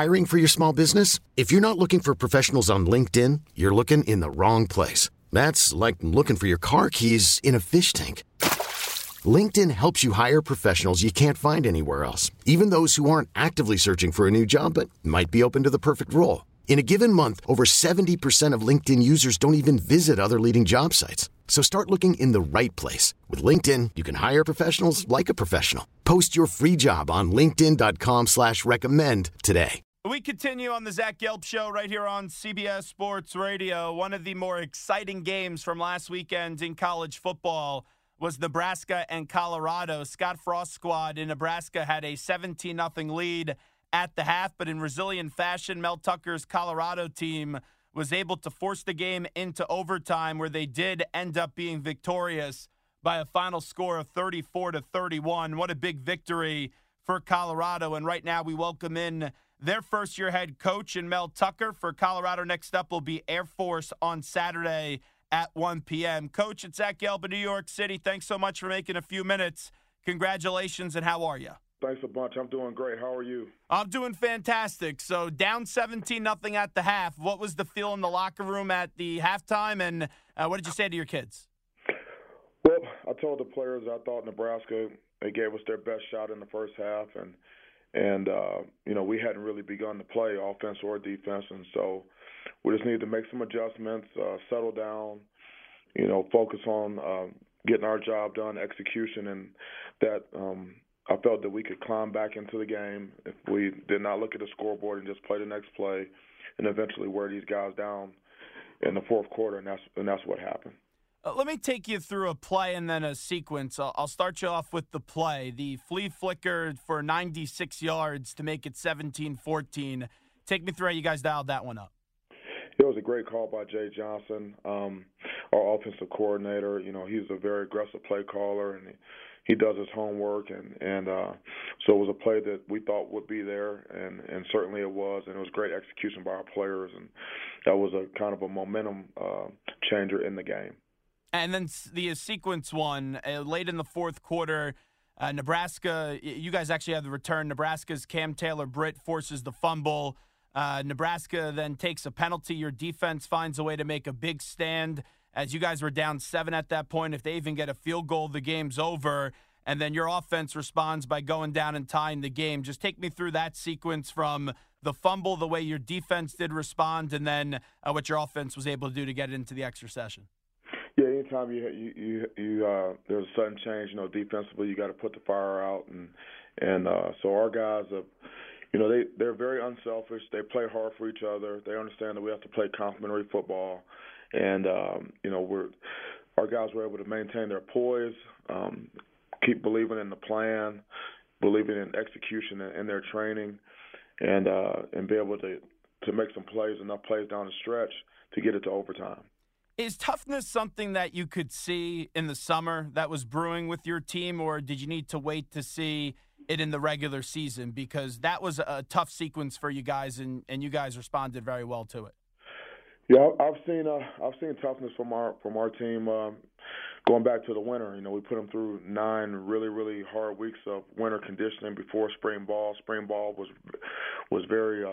Hiring for your small business? If you're not looking for professionals on LinkedIn, you're looking in the wrong place. That's like looking for your car keys in a fish tank. LinkedIn helps you hire professionals you can't find anywhere else, even those who aren't actively searching for a new job but might be open to the perfect role. In a given month, over 70% of LinkedIn users don't even visit other leading job sites. So start looking in the right place. With LinkedIn, you can hire professionals like a professional. Post your free job on linkedin.com/recommend today. We continue on the Zach Gelb Show right here on CBS Sports Radio. One of the more exciting games from last weekend in college football was Nebraska and Colorado. Scott Frost's squad in Nebraska had a 17-0 lead at the half, but in resilient fashion, Mel Tucker's Colorado team was able to force the game into overtime, where they did end up being victorious by a final score of 34-31. What a big victory for Colorado. And right now we welcome in their first-year head coach in Mel Tucker. For Colorado, next up will be Air Force on Saturday at 1 p.m. Coach, it's Zach Gelb in New York City. Thanks so much for making a few minutes. Congratulations, and how are you? Thanks a bunch. I'm doing great. How are you? I'm doing fantastic. So down 17-0 at the half. What was the feel in the locker room at the halftime, and what did you say to your kids? Well, I told the players I thought Nebraska, they gave us their best shot in the first half, and we hadn't really begun to play offense or defense, and so we just needed to make some adjustments, settle down, focus on getting our job done, execution, and that I felt that we could climb back into the game if we did not look at the scoreboard and just play the next play and eventually wear these guys down in the fourth quarter, and that's what happened. Let me take you through a play and then a sequence. I'll start you off with the play. The flea flicker for 96 yards to make it 17-14. Take me through how you guys dialed that one up. It was a great call by Jay Johnson, our offensive coordinator. He's a very aggressive play caller, and he does his homework, and so it was a play that we thought would be there, and certainly it was, and it was great execution by our players, and that was a kind of a momentum changer in the game. And then the sequence one, late in the fourth quarter, Nebraska, you guys actually have the return. Nebraska's Cam Taylor-Britt forces the fumble. Nebraska then takes a penalty. Your defense finds a way to make a big stand. As you guys were down 7 at that point, if they even get a field goal, the game's over. And then your offense responds by going down and tying the game. Just take me through that sequence from the fumble, the way your defense did respond, and then what your offense was able to do to get it into the extra session. Yeah, anytime there's a sudden change, defensively, you got to put the fire out, and so our guys have. They're very unselfish. They play hard for each other. They understand that we have to play complementary football. And, our guys were able to maintain their poise, keep believing in the plan, believing in execution and their training, and be able to make some plays, enough plays down the stretch to get it to overtime. Is toughness something that you could see in the summer that was brewing with your team, or did you need to wait to see it in the regular season? Because that was a tough sequence for you guys, and you guys responded very well to it. Yeah, I've seen toughness from our team going back to the winter. We put them through 9 really, really hard weeks of winter conditioning before spring ball. Spring ball was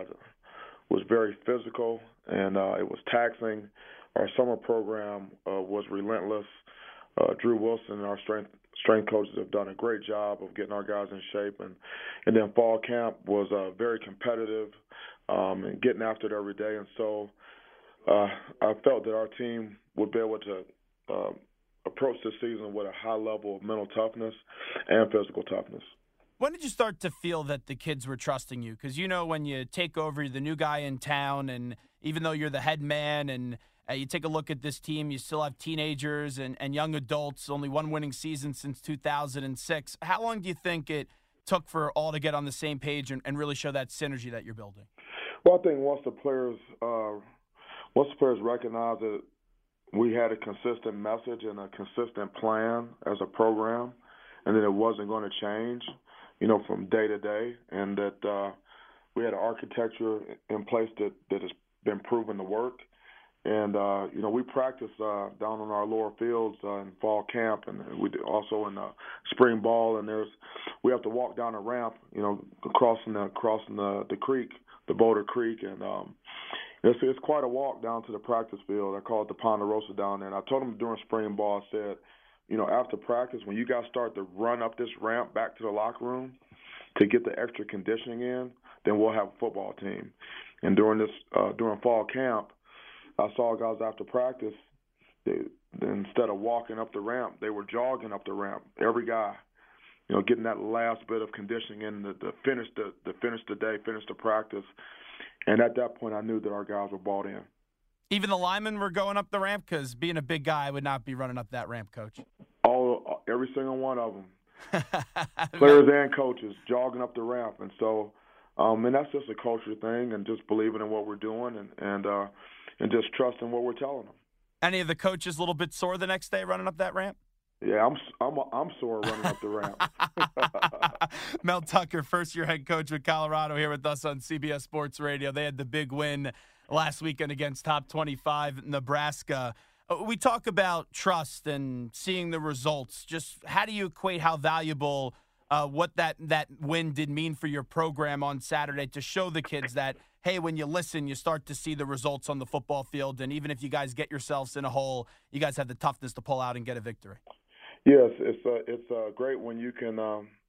very physical, and it was taxing. Our summer program was relentless. Drew Wilson and our strength coaches have done a great job of getting our guys in shape, and then fall camp was very competitive and getting after it every day, and so. I felt that our team would be able to approach this season with a high level of mental toughness and physical toughness. When did you start to feel that the kids were trusting you? Because, when you take over, you're the new guy in town, and even though you're the head man and you take a look at this team, you still have teenagers and young adults, only one winning season since 2006. How long do you think it took for all to get on the same page and really show that synergy that you're building? Well, I think once the players recognized that we had a consistent message and a consistent plan as a program, and that it wasn't going to change, from day to day, and that we had an architecture in place that has been proven to work. And, we practice down on our lower fields in fall camp, and we also in spring ball, and we have to walk down a ramp, crossing the creek the Boulder Creek, and it's quite a walk down to the practice field. I call it the Ponderosa down there. And I told them during spring ball, I said, after practice, when you guys start to run up this ramp back to the locker room to get the extra conditioning in, then we'll have a football team. And during fall camp, I saw guys after practice, instead of walking up the ramp, they were jogging up the ramp. Every guy, getting that last bit of conditioning in to finish the day, finish the practice. And at that point, I knew that our guys were bought in. Even the linemen were going up the ramp? Because being a big guy, I would not be running up that ramp, Coach. Every single one of them, players and coaches, jogging up the ramp. And so, and that's just a culture thing, and just believing in what we're doing, and just trusting what we're telling them. Any of the coaches a little bit sore the next day running up that ramp? Yeah, I'm sore running up the ramp. Mel Tucker, first-year head coach with Colorado, here with us on CBS Sports Radio. They had the big win last weekend against top 25 Nebraska. We talk about trust and seeing the results. Just how do you equate how valuable what that win did mean for your program on Saturday to show the kids that, hey, when you listen, you start to see the results on the football field, and even if you guys get yourselves in a hole, you guys have the toughness to pull out and get a victory? Yes, it's great when you can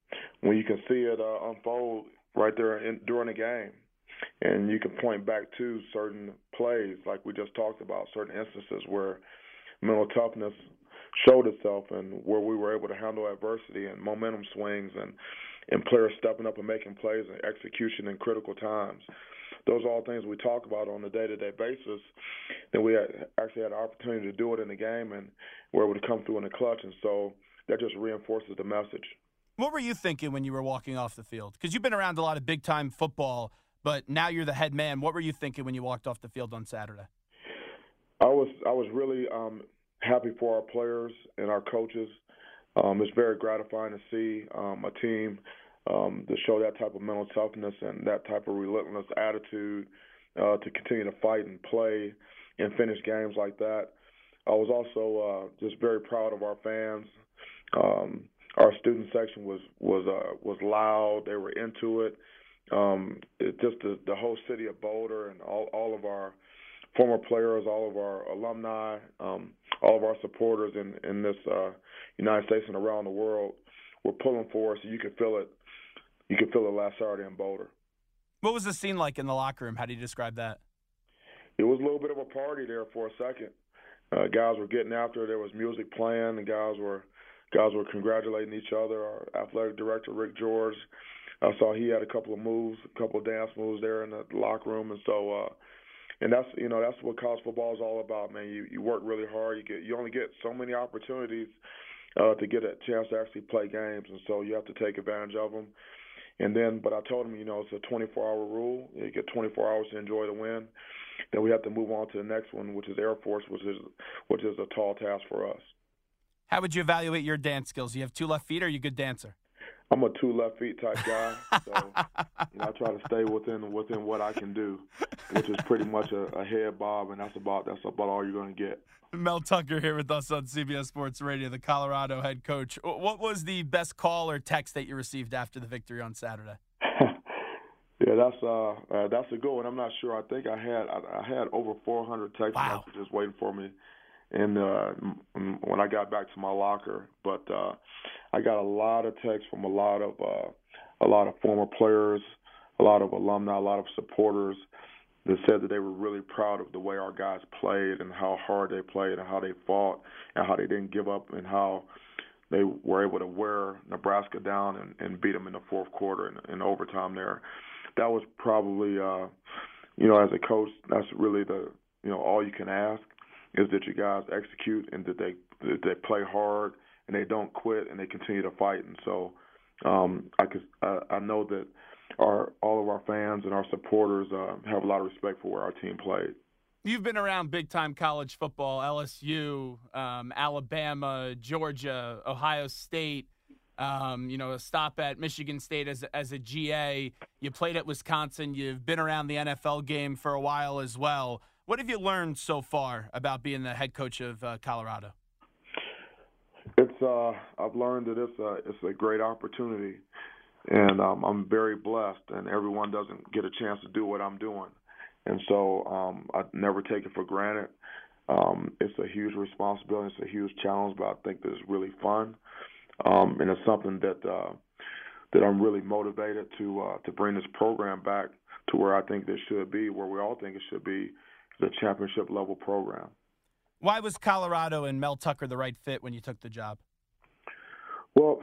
see it unfold right there during the game, and you can point back to certain plays like we just talked about, certain instances where mental toughness showed itself and where we were able to handle adversity and momentum swings and players stepping up and making plays and execution in critical times. Those are all things we talk about on a day-to-day basis. And we actually had an opportunity to do it in the game, and we're able to come through in the clutch. And so that just reinforces the message. What were you thinking when you were walking off the field? Because you've been around a lot of big-time football, but now you're the head man. What were you thinking when you walked off the field on Saturday? I was really happy for our players and our coaches. It's very gratifying to see a team to show that type of mental toughness and that type of relentless attitude to continue to fight and play and finish games like that. I was also just very proud of our fans. Our student section was loud. They were into it. Just the whole city of Boulder and all of our former players, all of our alumni, all of our supporters in this United States and around the world were pulling for us. You could feel it. You could feel it last Saturday in Boulder. What was the scene like in the locker room? How do you describe that? It was a little bit of a party there for a second. Guys were getting after it. There was music playing, and guys were congratulating each other. Our athletic director, Rick George, I saw he had a couple of dance moves there in the locker room, and so and that's what college football is all about, man. You work really hard. You only get so many opportunities to get a chance to actually play games, and so you have to take advantage of them. But I told him, it's a 24-hour rule. You get 24 hours to enjoy the win. Then we have to move on to the next one, which is Air Force, which is a tall task for us. How would you evaluate your dance skills? You have 2 left feet, or are you a good dancer? I'm a 2 left feet type guy, so I try to stay within what I can do, which is pretty much a head bob, and that's about all you're going to get. Mel Tucker here with us on CBS Sports Radio, the Colorado head coach. What was the best call or text that you received after the victory on Saturday? Yeah, that's a good one. I'm not sure. I think I had over 400 text messages waiting for me, and when I got back to my locker, but I got a lot of texts from a lot of former players, a lot of alumni, a lot of supporters that said that they were really proud of the way our guys played and how hard they played and how they fought and how they didn't give up and how they were able to wear Nebraska down and beat them in the fourth quarter in overtime there. That was probably, as a coach, that's really all you can ask is that you guys execute and that they play hard and they don't quit and they continue to fight. And so I know that all of our fans and our supporters have a lot of respect for where our team played. You've been around big-time college football, LSU, Alabama, Georgia, Ohio State, a stop at Michigan State as a GA. You played at Wisconsin. You've been around the NFL game for a while as well. What have you learned so far about being the head coach of Colorado? I've learned that it's a great opportunity And I'm very blessed, and everyone doesn't get a chance to do what I'm doing. And so I never take it for granted. It's a huge responsibility. It's a huge challenge, but I think that it's really fun. And it's something that I'm really motivated to bring this program back to where I think it should be, where we all think it should be, the championship-level program. Why was Colorado and Mel Tucker the right fit when you took the job? Well,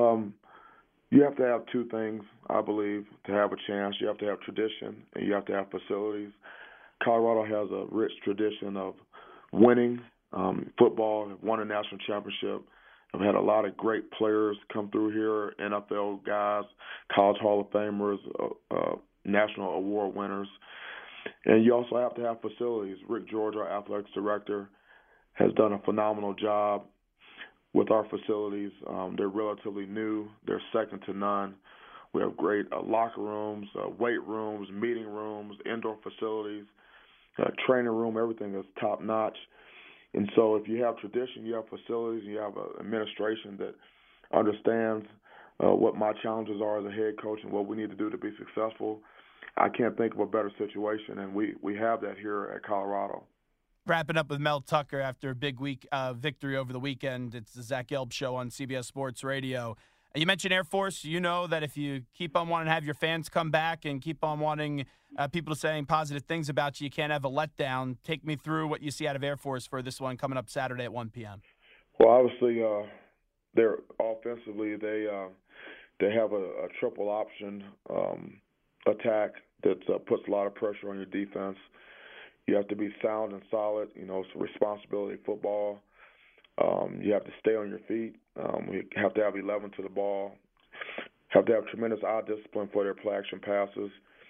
you have to have two things, I believe, to have a chance. You have to have tradition, and you have to have facilities. Colorado has a rich tradition of winning football, have won a national championship. I've had a lot of great players come through here, NFL guys, College Hall of Famers, national award winners. And you also have to have facilities. Rick George, our athletics director, has done a phenomenal job with our facilities. They're relatively new. They're second to none. We have great locker rooms, weight rooms, meeting rooms, indoor facilities, training room. Everything is top-notch. And so if you have tradition, you have facilities, you have an administration that understands what my challenges are as a head coach and what we need to do to be successful, I can't think of a better situation, and we have that here at Colorado. Wrapping up with Mel Tucker after a big week victory over the weekend. It's the Zach Gelb Show on CBS Sports Radio. You mentioned Air Force. You know that if you keep on wanting to have your fans come back and keep on wanting people saying positive things about you, you can't have a letdown. Take me through what you see out of Air Force for this one coming up Saturday at 1 p.m. Well, obviously, they're offensively, they have a triple option attack that puts a lot of pressure on your defense. You have to be sound and solid. You know, it's a responsibility football. You have to stay on your feet. We have to have 11 to the ball. Have to have tremendous eye discipline for their play action passes.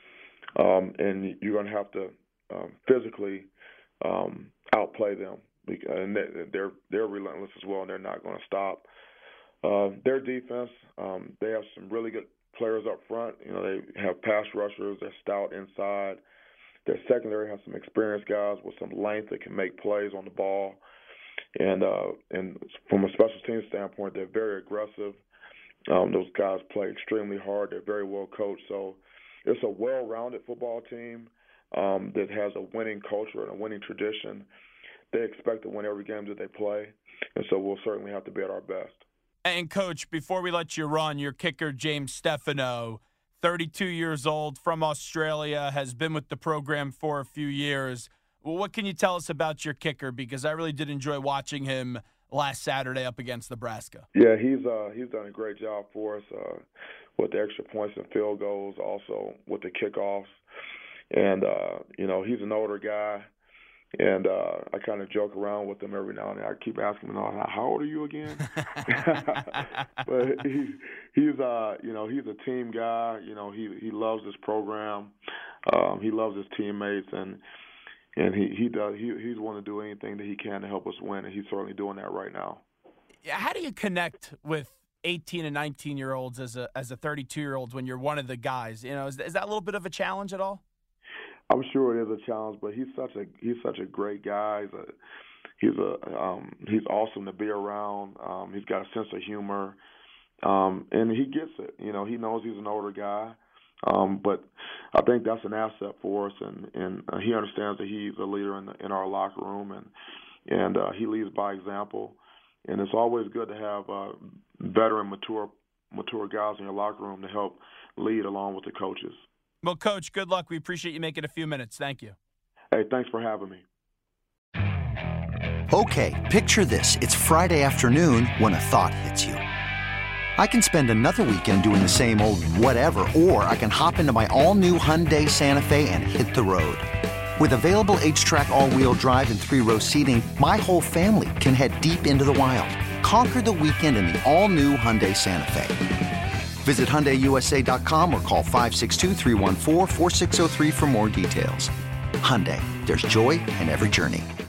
And you're going to have to physically outplay them. And they're relentless as well, and they're not going to stop. Their defense, they have some really good players up front. You know, they have pass rushers. They're stout inside. Their secondary has some experienced guys with some length that can make plays on the ball. And from a special teams standpoint, they're very aggressive. Those guys play extremely hard. They're very well coached. So it's a well-rounded football team that has a winning culture and a winning tradition. They expect to win every game that they play, and so we'll certainly have to be at our best. And, Coach, before we let you run, your kicker, James Stefano, 32 years old, from Australia, has been with the program for a few years. Well, what can you tell us about your kicker? Because I really did enjoy watching him last Saturday up against Nebraska. Yeah, he's done a great job for us with the extra points and field goals, also with the kickoffs. And, you know, he's an older guy. And I kind of joke around with him every now and then. I keep asking him, how old are you again? But he's a team guy. You know, he loves this program. He loves his teammates, and he's wanting to do anything that he can to help us win, and he's certainly doing that right now. How do you connect with 18 and 19-year-olds as a 32-year-old when you're one of the guys? You know, is that a little bit of a challenge at all? I'm sure it is a challenge, but he's such a great guy. He's awesome to be around. He's got a sense of humor, and he gets it. You know, he knows he's an older guy, but I think that's an asset for us, and he understands that he's a leader in our locker room, and he leads by example. And it's always good to have veteran, mature guys in your locker room to help lead along with the coaches. Well, Coach, good luck. We appreciate you making a few minutes. Thank you. Hey, thanks for having me. Okay, picture this. It's Friday afternoon when a thought hits you. I can spend another weekend doing the same old whatever, or I can hop into my all-new Hyundai Santa Fe and hit the road. With available H-Track all-wheel drive and 3-row seating, my whole family can head deep into the wild. Conquer the weekend in the all-new Hyundai Santa Fe. Visit HyundaiUSA.com or call 562-314-4603 for more details. Hyundai, there's joy in every journey.